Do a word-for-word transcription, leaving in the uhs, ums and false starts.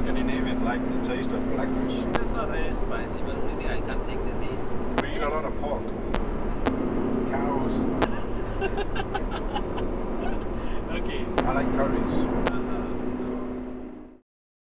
Scandinavian like the taste of blackfish. It's not really spicy, but really I can't take the taste. We eat a lot of pork. Cows. Okay. I like curries.